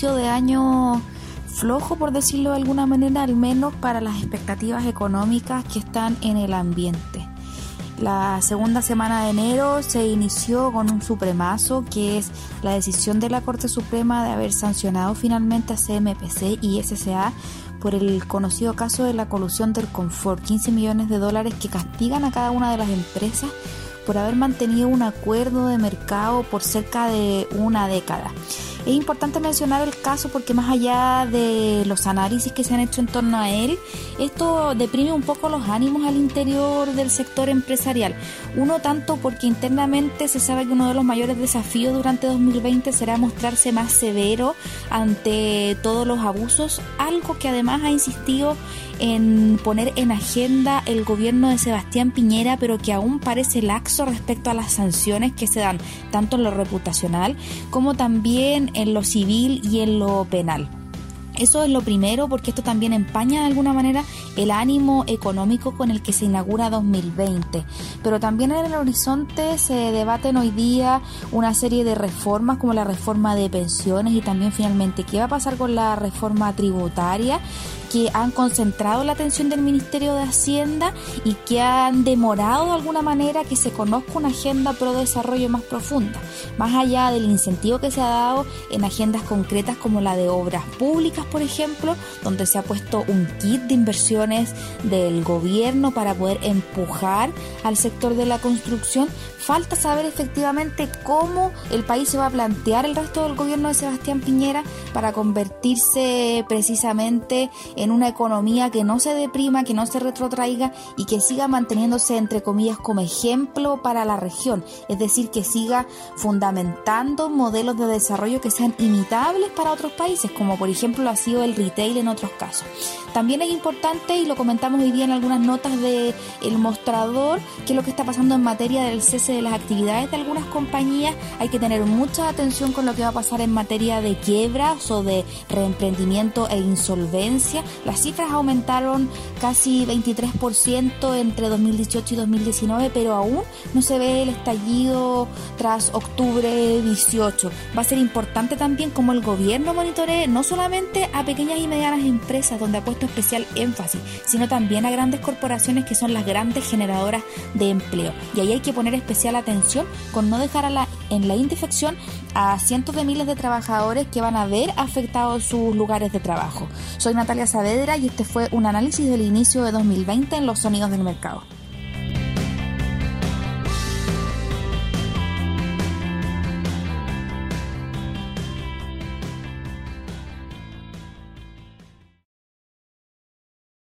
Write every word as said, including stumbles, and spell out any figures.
inicio de año flojo, por decirlo de alguna manera, al menos para las expectativas económicas que están en el ambiente. La segunda semana de enero se inició con un supremazo, que es la decisión de la Corte Suprema de haber sancionado finalmente a C M P C y S C A por el conocido caso de la colusión del confort, quince millones de dólares que castigan a cada una de las empresas por haber mantenido un acuerdo de mercado por cerca de una década. Es importante mencionar el caso porque más allá de los análisis que se han hecho en torno a él, esto deprime un poco los ánimos al interior del sector empresarial. Uno, tanto porque internamente se sabe que uno de los mayores desafíos durante dos mil veinte será mostrarse más severo ante todos los abusos, algo que además ha insistido en poner en agenda el gobierno de Sebastián Piñera, pero que aún parece laxo respecto a las sanciones que se dan, tanto en lo reputacional como también en lo civil y en lo penal. Eso es lo primero, porque esto también empaña de alguna manera el ánimo económico con el que se inaugura dos mil veinte. Pero también en el horizonte se debaten hoy día una serie de reformas, como la reforma de pensiones y también finalmente qué va a pasar con la reforma tributaria, que han concentrado la atención del Ministerio de Hacienda y que han demorado de alguna manera que se conozca una agenda pro desarrollo más profunda, más allá del incentivo que se ha dado en agendas concretas como la de obras públicas, por ejemplo, donde se ha puesto un kit de inversiones del gobierno para poder empujar al sector de la construcción. Falta saber efectivamente cómo el país se va a plantear el resto del gobierno de Sebastián Piñera para convertirse precisamente en una economía que no se deprima, que no se retrotraiga y que siga manteniéndose, entre comillas, como ejemplo para la región. Es decir, que siga fundamentando modelos de desarrollo que sean imitables para otros países, como por ejemplo lo ha sido el retail en otros casos. También es importante, y lo comentamos hoy día en algunas notas de El Mostrador, que es lo que está pasando en materia del cese de las actividades de algunas compañías. Hay que tener mucha atención con lo que va a pasar en materia de quiebras o de reemprendimiento e insolvencia. Las cifras aumentaron casi veintitrés por ciento entre dos mil dieciocho y dos mil diecinueve, pero aún no se ve el estallido tras octubre dieciocho. Va a ser importante también cómo el gobierno monitoree no solamente a pequeñas y medianas empresas, donde ha puesto especial énfasis, sino también a grandes corporaciones que son las grandes generadoras de empleo. Y ahí hay que poner especial atención con no dejar a la, en la indefección a cientos de miles de trabajadores que van a ver afectados sus lugares de trabajo. Soy Natalia Saavedra y este fue un análisis del inicio de dos mil veinte en Los Sonidos del Mercado.